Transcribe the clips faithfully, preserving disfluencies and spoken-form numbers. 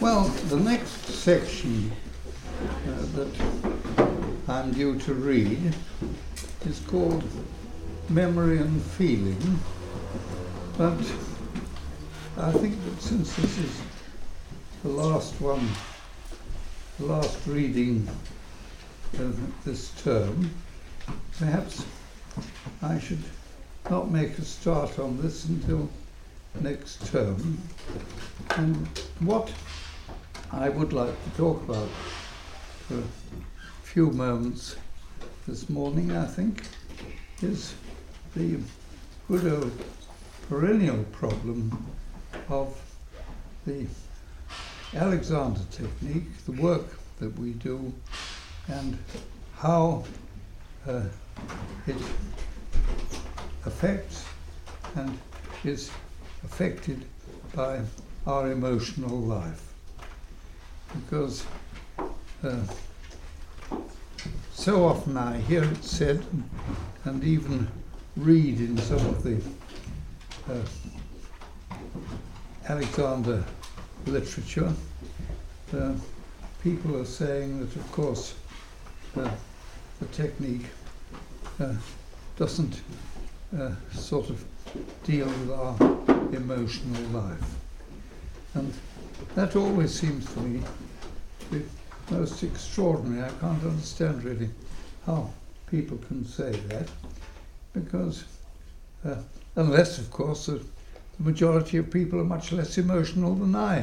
Well, the next section uh, that I'm due to read is called Memory and Feeling, but I think that since this is the last one, the last reading of this term, perhaps I should not make a start on this until next term. And what I would like to talk about for a few moments this morning, I think, is the good old perennial problem of the Alexander technique, the work that we do, and how uh, it affects and is affected by our emotional life. Because uh, so often I hear it said, and even read in some of the uh, Alexander literature, uh, people are saying that, of course, uh, the technique uh, doesn't uh, sort of deal with our emotional life. And that always seems to me to be most extraordinary. I can't understand really how people can say that, because uh, unless, of course, the, the majority of people are much less emotional than I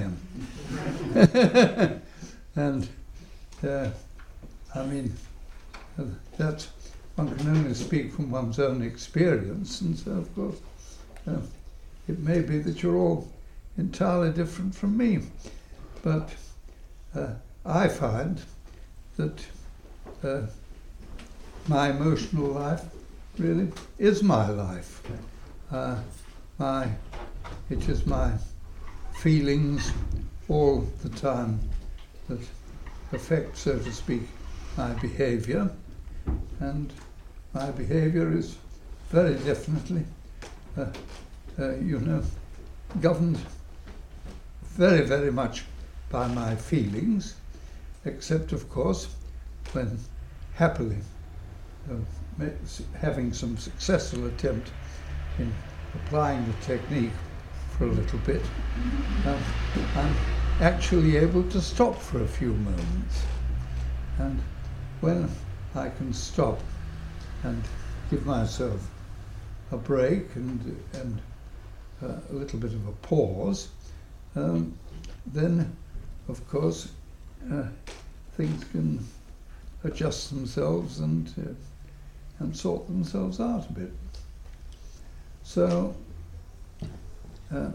am. And uh, I mean, uh, that one can only speak from one's own experience, and so, of course, uh, it may be that you're all entirely different from me. But uh, I find that uh, my emotional life really is my life. Uh, my, it is my feelings all the time that affect, so to speak, my behaviour. And my behaviour is very definitely, uh, uh, you know, governed very, very much by my feelings, except, of course, when happily uh, having some successful attempt in applying the technique for a little bit, uh, I'm actually able to stop for a few moments. And when I can stop and give myself a break and, and uh, a little bit of a pause, um, then, of course, uh, things can adjust themselves and uh, and sort themselves out a bit. So, uh,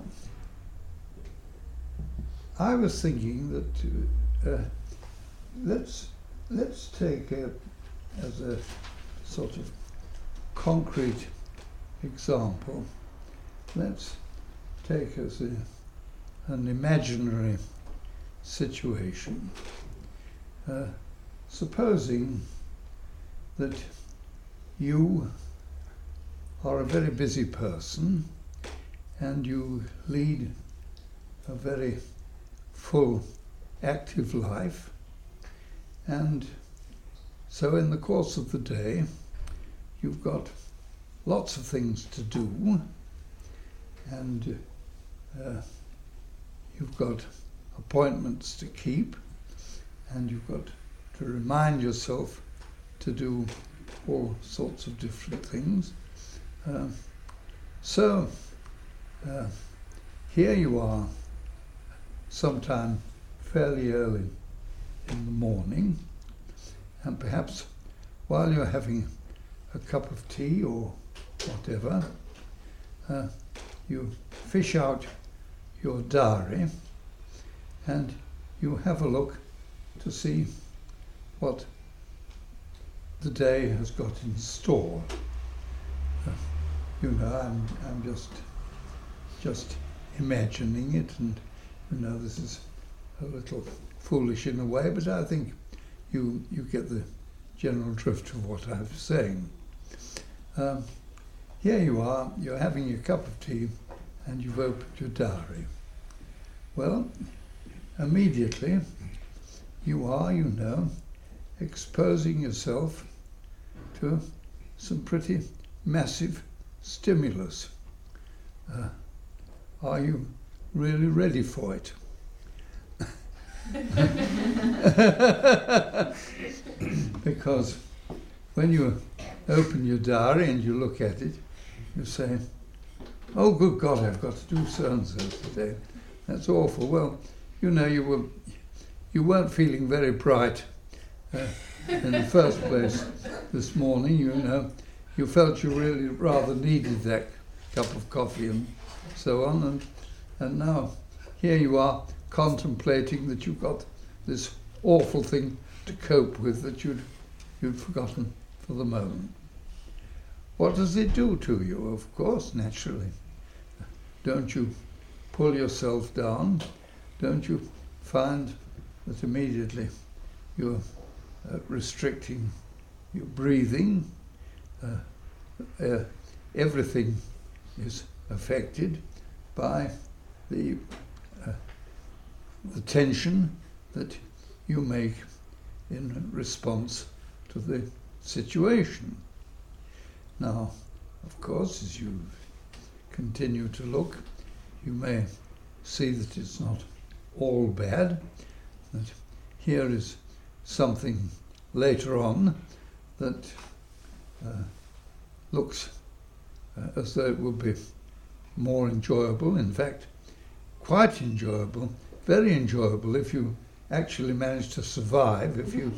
I was thinking that uh, let's let's take a, as a sort of concrete example, let's take as a, an imaginary situation. Uh, supposing that you are a very busy person and you lead a very full, active life, and so in the course of the day you've got lots of things to do, and uh, you've got appointments to keep, and you've got to remind yourself to do all sorts of different things. Uh, so uh, here you are sometime fairly early in the morning, and perhaps while you're having a cup of tea or whatever, uh, you fish out your diary and you have a look to see what the day has got in store. Uh, you know, I'm I'm just just imagining it, and you know, this is a little foolish in a way, but I think you you get the general drift of what I'm saying. Um, here you are, you're having your cup of tea, and you've opened your diary. Well, immediately you are, you know, exposing yourself to some pretty massive stimulus. Uh, are you really ready for it? Because when you open your diary and you look at it, you say, oh, good God, I've got to do so-and-so today. That's awful. Well, you know, you, were, you weren't feeling very bright uh, in the first place this morning. You know, you felt you really rather needed that cup of coffee and so on. And, and now here you are contemplating that you've got this awful thing to cope with that you'd, you'd forgotten for the moment. What does it do to you? Of course, naturally. Don't you pull yourself down? Don't you find that immediately you're uh, restricting your breathing? Uh, uh, everything is affected by the uh, the tension that you make in response to the situation. Now, of course, as you continue to look, you may see that it's not all bad, that here is something later on that uh, looks uh, as though it would be more enjoyable, in fact, quite enjoyable, very enjoyable if you actually manage to survive, if you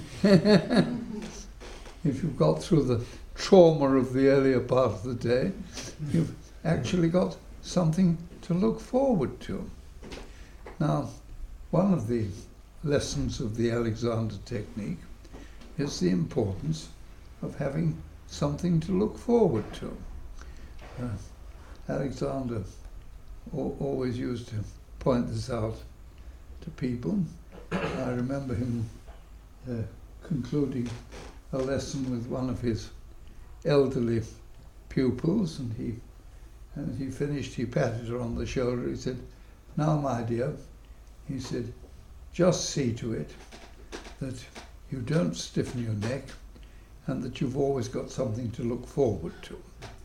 if you've got through the trauma of the earlier part of the day, you've actually got something to look forward to. Now, one of the lessons of the Alexander technique is the importance of having something to look forward to. Uh, Alexander al- always used to point this out to people. I remember him uh, concluding a lesson with one of his elderly pupils, and he and he finished, he patted her on the shoulder, he said, "Now, my dear," he said, "just see to it that you don't stiffen your neck and that you've always got something to look forward to."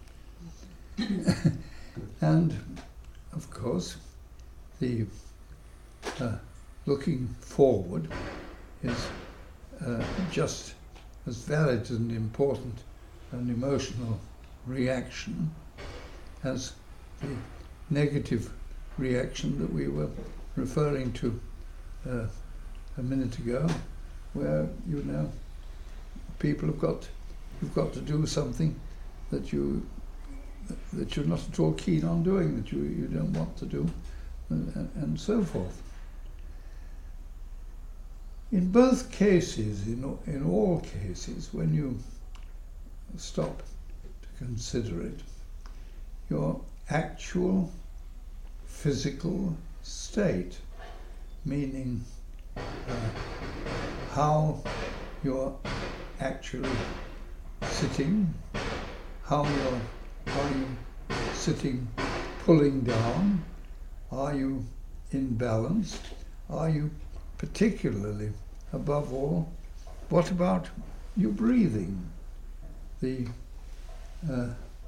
And, of course, the uh, looking forward is uh, just as valid and important an emotional reaction as the negative reaction that we were referring to uh, a minute ago, where, you know, people have got, you've got to do something that you that you're not at all keen on doing, that you, you don't want to do, and, and so forth. In both cases, in, in all cases, when you stop to consider it, your actual physical state, meaning uh, how you're actually sitting, how you're are you sitting pulling down, are you in balance, are you particularly, above all, what about your breathing? The uh,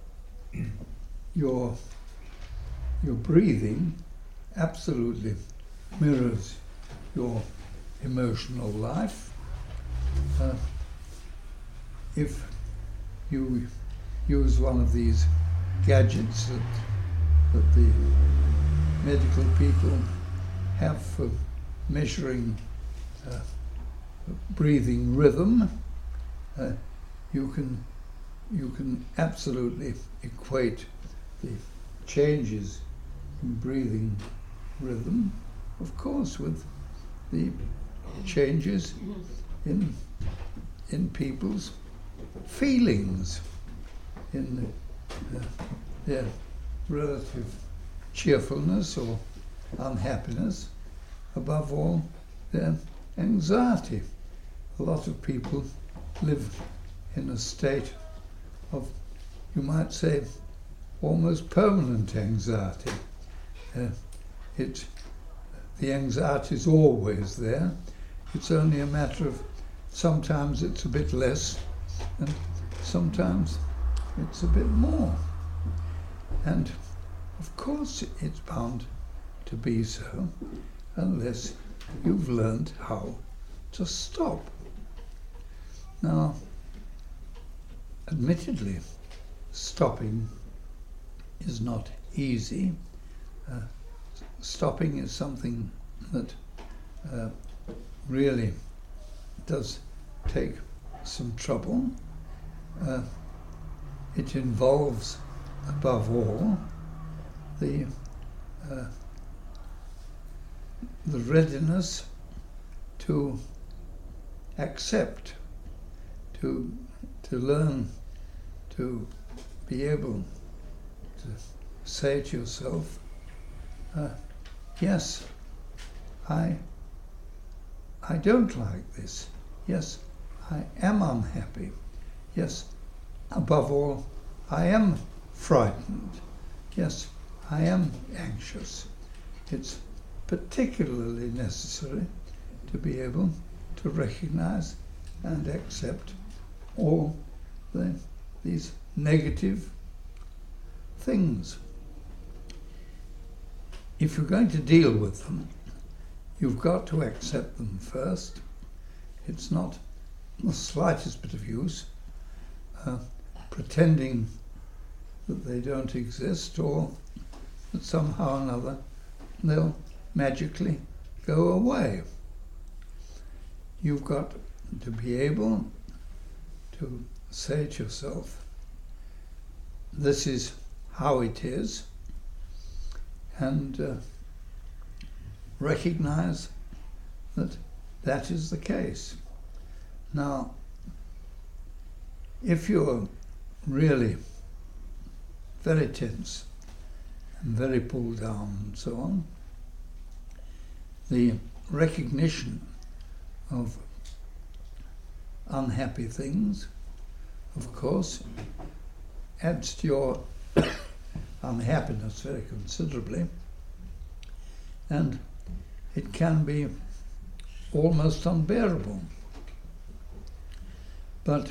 your your breathing absolutely mirrors your emotional life. Uh, if you use one of these gadgets that, that the medical people have for measuring uh, breathing rhythm, uh, you can you can absolutely equate the changes in breathing rhythm, of course, with the changes in in people's feelings, in uh, their relative cheerfulness or unhappiness, above all, their anxiety. A lot of people live in a state of, you might say, almost permanent anxiety. Uh, it the anxiety is always there. It's only a matter of sometimes it's a bit less and sometimes it's a bit more. And of course it's bound to be so unless you've learned how to stop. Now, admittedly, stopping is not easy. Uh, stopping is something that uh, really does take some trouble. Uh, it involves, above all, the uh, the readiness to accept, to to learn, to be able to say to yourself, uh, yes, I I don't like this. Yes, I am unhappy. Yes, above all, I am frightened. Yes, I am anxious. It's particularly necessary to be able to recognize and accept all the, these negative things. If you're going to deal with them, you've got to accept them first. It's not the slightest bit of use uh, pretending that they don't exist or that somehow or another they'll magically go away. You've got to be able to say to yourself, this is how it is, and uh, recognize that that is the case. Now, if you're really very tense and very pulled down and so on, the recognition of unhappy things, of course, adds to your unhappiness very considerably, and it can be almost unbearable. But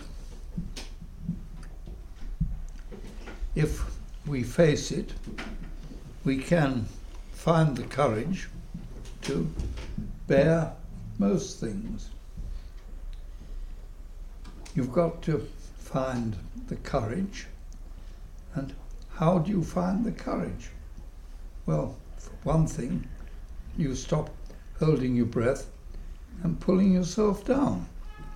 if we face it, we can find the courage to bear most things. You've got to find the courage. And how do you find the courage? Well, for one thing, you stop holding your breath and pulling yourself down.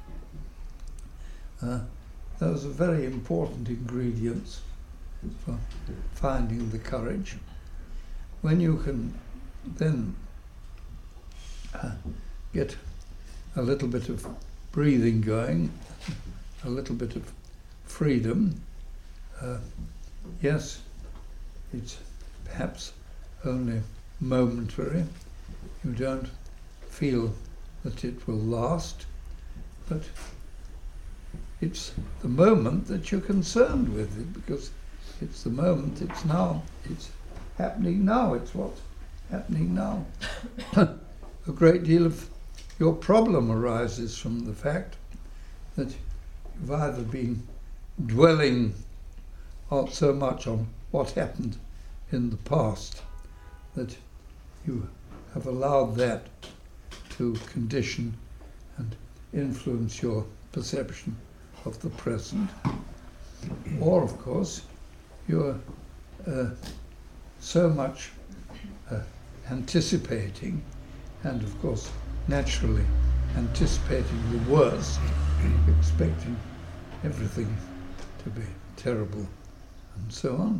Uh, those are very important ingredients for finding the courage. When you can then uh, get a little bit of breathing going, a little bit of freedom, uh, yes, it's perhaps only momentary. You don't feel that it will last, but it's the moment that you're concerned with, because it's the moment, it's now, it's happening now, it's what's happening now. A great deal of your problem arises from the fact that you've either been dwelling not so much on what happened in the past, that you have allowed that to condition and influence your perception of the present, or of course you're uh, so much uh, anticipating, and of course naturally anticipating the worst, expecting everything to be terrible and so on.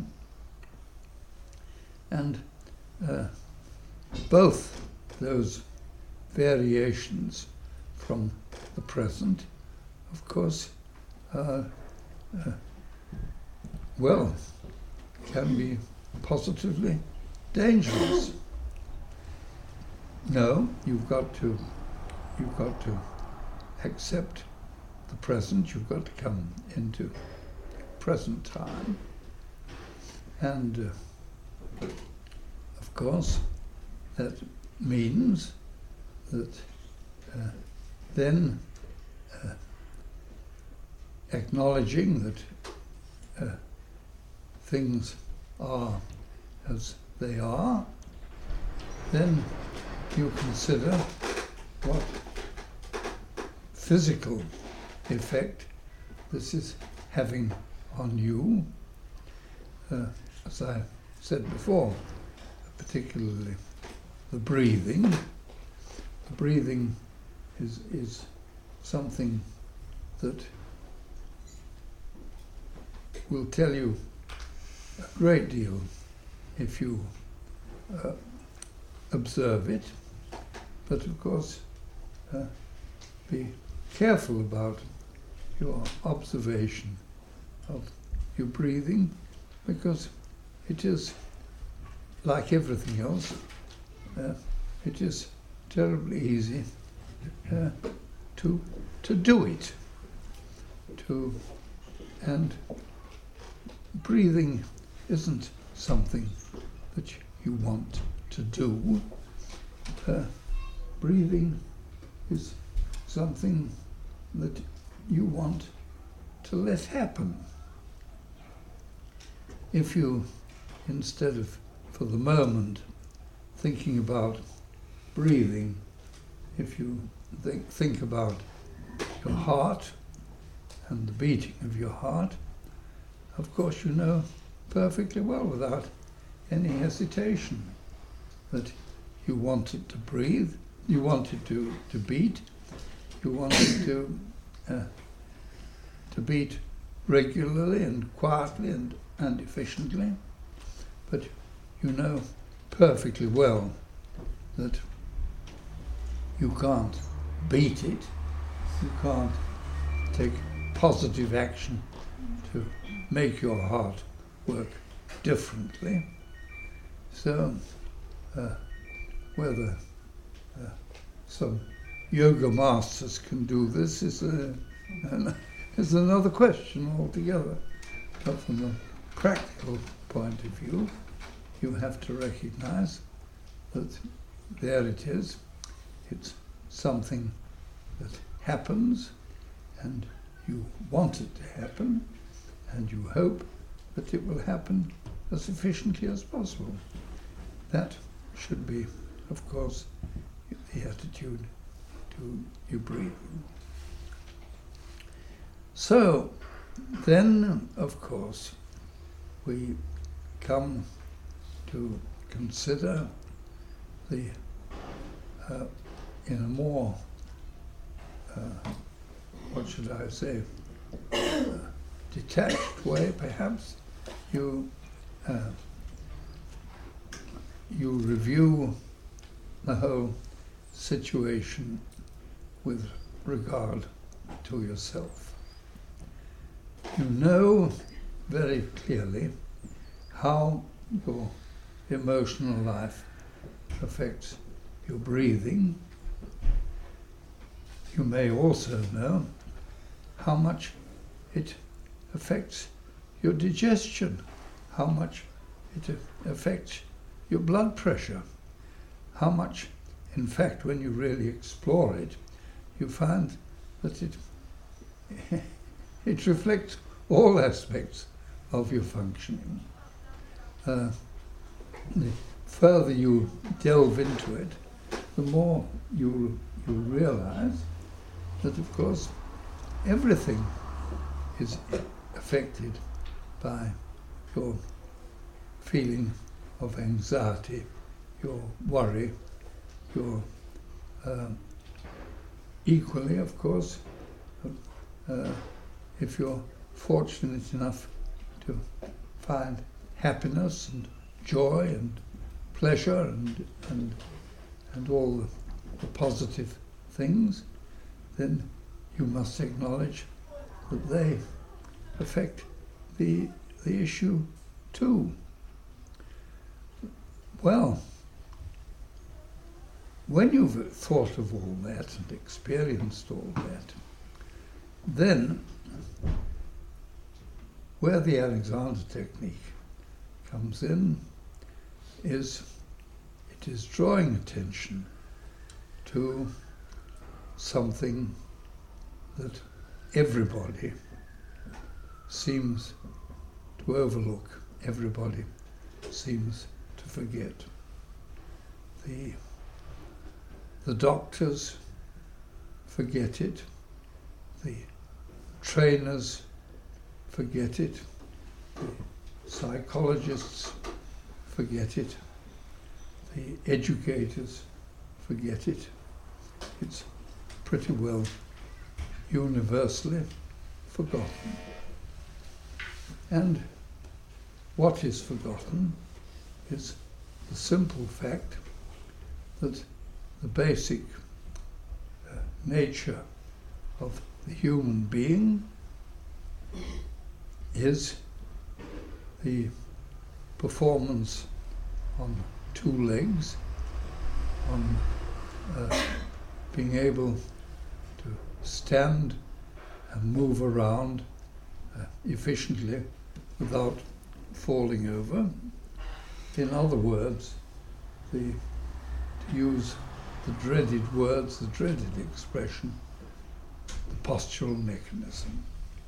And uh, both those variations from the present, of course, uh, uh, well, can be positively dangerous. No, you've got to, you've got to accept the present. You've got to come into present time, and uh, of course, that means that uh, then uh, acknowledging that uh, things are as they are, then you consider what physical effect this is having on you. Uh, as I said before, particularly the breathing. The breathing is, is something that will tell you a great deal if you uh, observe it, but of course uh, be careful about your observation of your breathing, because it is, like everything else, uh, it is terribly easy uh, to to do it. To and breathing isn't something that you want to do. Uh, breathing is something that you want to let happen. If you, instead of, for the moment, thinking about breathing, if you think, think about your heart and the beating of your heart, of course you know perfectly well, without any hesitation, that you want it to breathe, you want it to, to beat, you want it to, uh, to beat regularly and quietly and, and efficiently, but you know perfectly well that you can't beat it, you can't take positive action to make your heart work differently. So, uh, whether uh, some yoga masters can do this is, a, an, is another question altogether. But from a practical point of view, you have to recognize that there it is. It's something that happens, and you want it to happen, and you hope that it will happen as efficiently as possible. That should be, of course, the attitude to your breathing. So, then, of course, we come to consider the, uh, in a more, uh, what should I say, uh, detached way, perhaps, you uh, you review the whole situation with regard to yourself. You know very clearly how your emotional life affects your breathing. You may also know how much it affects your digestion, how much it affects your blood pressure, how much, in fact, when you really explore it, you find that it it reflects all aspects of your functioning. Uh, the further you delve into it, the more you you realize that, of course, everything is affected by your feeling of anxiety, your worry, your uh, equally, of course, uh, if you're fortunate enough to find happiness and joy and pleasure and and and all the, the positive things, then you must acknowledge that they affect the the issue too. Well, when you've thought of all that and experienced all that, then where the Alexander technique comes in is, it it is drawing attention to something that everybody seems to overlook, everybody seems to forget. The, the doctors forget it, the trainers forget it, the psychologists forget it, the educators forget it. It's pretty well universally forgotten. And what is forgotten is the simple fact that the basic uh, nature of the human being is the performance on two legs, on uh, being able to stand and move around uh, efficiently without falling over. In other words, the, to use the dreaded words, the dreaded expression, the postural mechanism.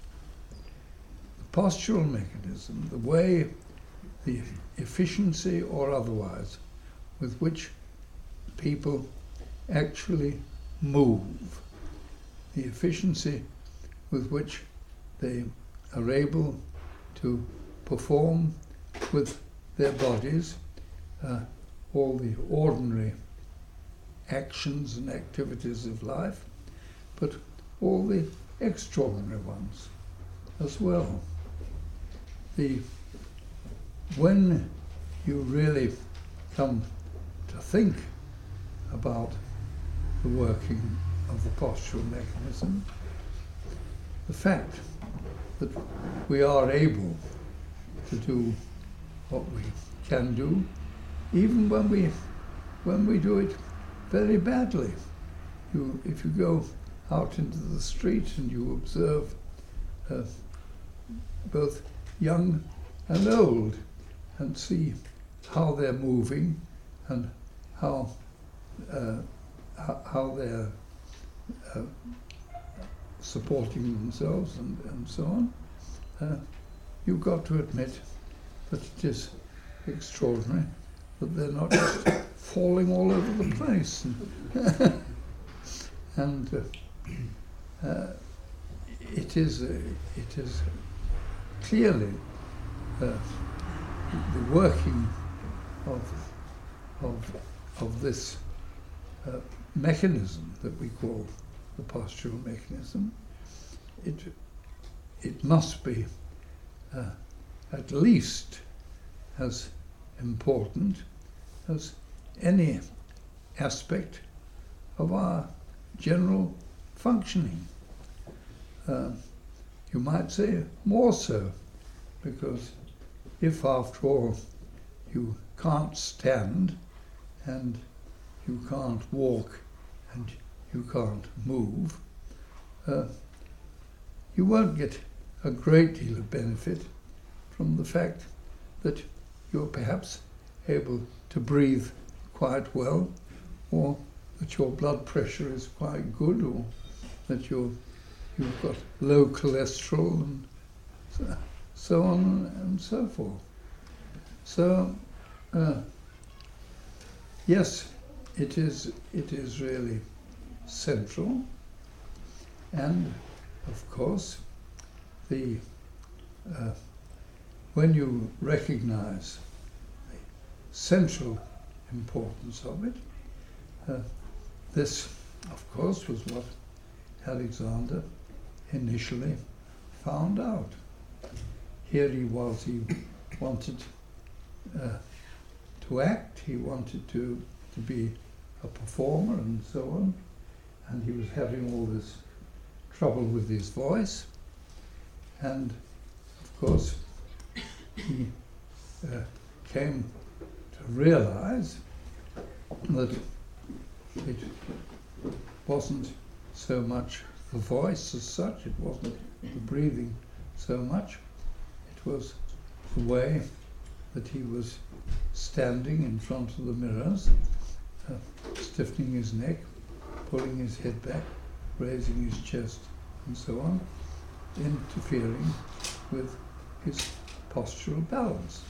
The postural mechanism, the way, the efficiency or otherwise, with which people actually move, the efficiency with which they are able to perform with their bodies uh, all the ordinary actions and activities of life, but all the extraordinary ones as well. The, when you really come to think about the working of the postural mechanism, the fact that we are able to do what we can do, even when we when we do it very badly. You, if you go out into the street and you observe uh, both young and old and see how they're moving and how uh, how they're uh, supporting themselves and, and so on, uh, you've got to admit that it is extraordinary that they're not just falling all over the place. And, and uh, uh, it is uh, it is clearly uh, the working of of of this uh, mechanism that we call the postural mechanism. It it must be uh, at least as important as any aspect of our general functioning. Uh, you might say more so, because if after all you can't stand and you can't walk and you can't move, uh, you won't get a great deal of benefit from the fact that you're perhaps able to breathe quite well, or that your blood pressure is quite good, or that you're, you've got low cholesterol, and so, so on and so forth. So, uh, yes, it is, it is really central, and of course, the uh, when you recognize the central importance of it, uh, this, of course, was what Alexander initially found out. Here he was, he wanted uh, to act, he wanted to, to be a performer and so on, and he was having all this trouble with his voice, and of course he uh, came to realize that it wasn't so much the voice as such, it wasn't the breathing so much, it was the way that he was standing in front of the mirrors, uh, stiffening his neck, pulling his head back, raising his chest, and so on, interfering with his postural balance.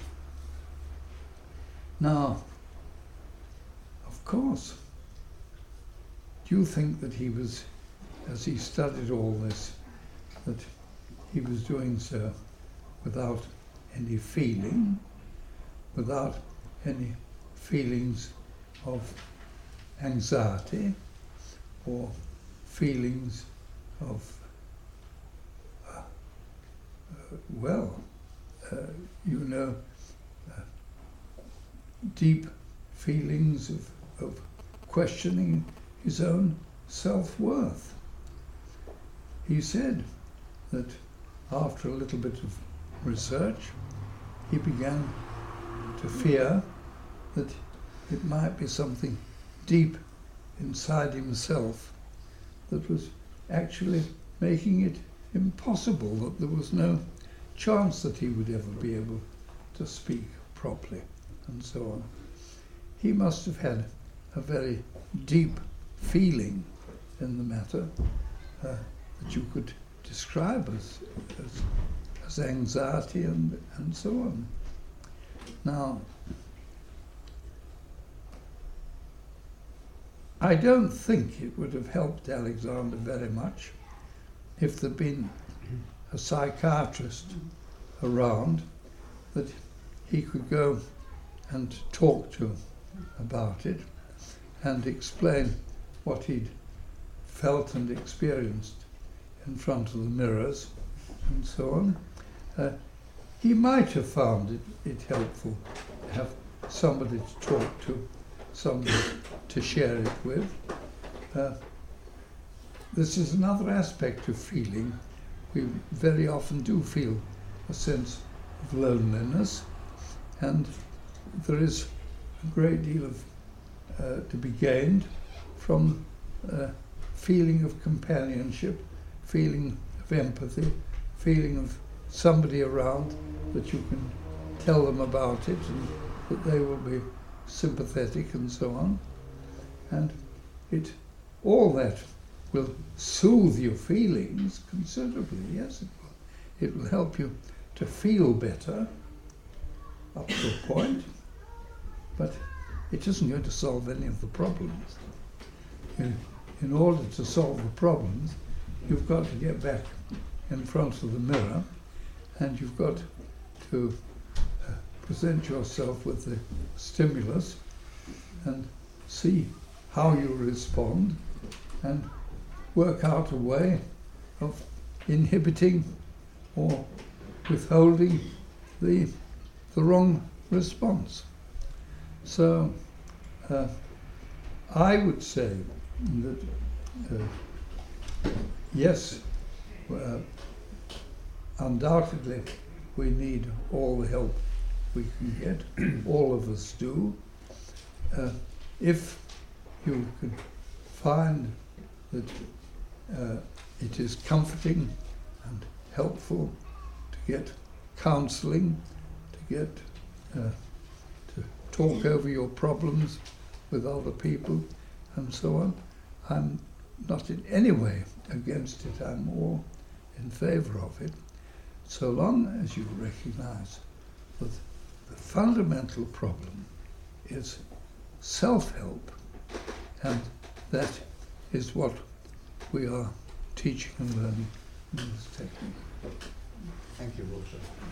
Now, of course, do you think that he was, as he studied all this, that he was doing so without any feeling, without any feelings of anxiety or feelings of, uh, uh, well, uh, you know, uh, deep feelings of, of questioning his own self-worth? He said that after a little bit of research, he began to fear that it might be something deep inside himself that was actually making it impossible, that there was no chance that he would ever be able to speak properly, and so on. He must have had a very deep feeling in the matter uh, that you could describe as, as, as anxiety and, and so on. Now, I don't think it would have helped Alexander very much if there'd been a psychiatrist around that he could go and talk to about it and explain what he'd felt and experienced in front of the mirrors and so on. Uh, he might have found it, it helpful to have somebody to talk to, somebody to share it with. Uh, this is another aspect of feeling. We very often do feel a sense of loneliness, and there is a great deal of uh, to be gained from uh, feeling of companionship, feeling of empathy, feeling of somebody around that you can tell them about it and that they will be sympathetic and so on. And it, all that will soothe your feelings considerably, yes, it will. It will help you to feel better up to a point, but it isn't going to solve any of the problems. In, in order to solve the problems, you've got to get back in front of the mirror, and you've got to uh, present yourself with the stimulus and see how you respond and work out a way of inhibiting or withholding the, the wrong response. So uh, I would say that uh, yes, uh, undoubtedly we need all the help we can get, all of us do. Uh, if you can find that uh, it is comforting and helpful to get counselling, to get uh, to talk over your problems with other people and so on, I'm not in any way against it. I'm all in favour of it, so long as you recognise that the fundamental problem is self-help, and that is what we are teaching and learning in this technique. Thank you, Roger.